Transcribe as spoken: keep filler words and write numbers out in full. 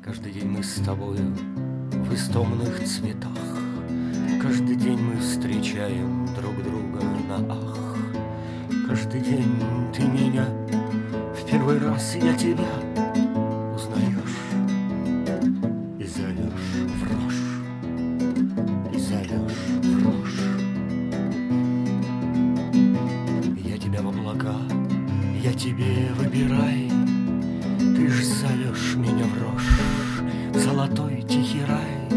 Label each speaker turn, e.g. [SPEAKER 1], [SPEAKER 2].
[SPEAKER 1] Каждый день мы с тобою в истомных цветах, каждый день мы встречаем друг друга на ах. Каждый день ты меня, в первый раз я тебя узнаешь и зовешь в рожь, и зовешь в рожь. Я тебя в облака, я тебе выбирай, ты ж зовешь меня в рожь, в золотой тихий рай.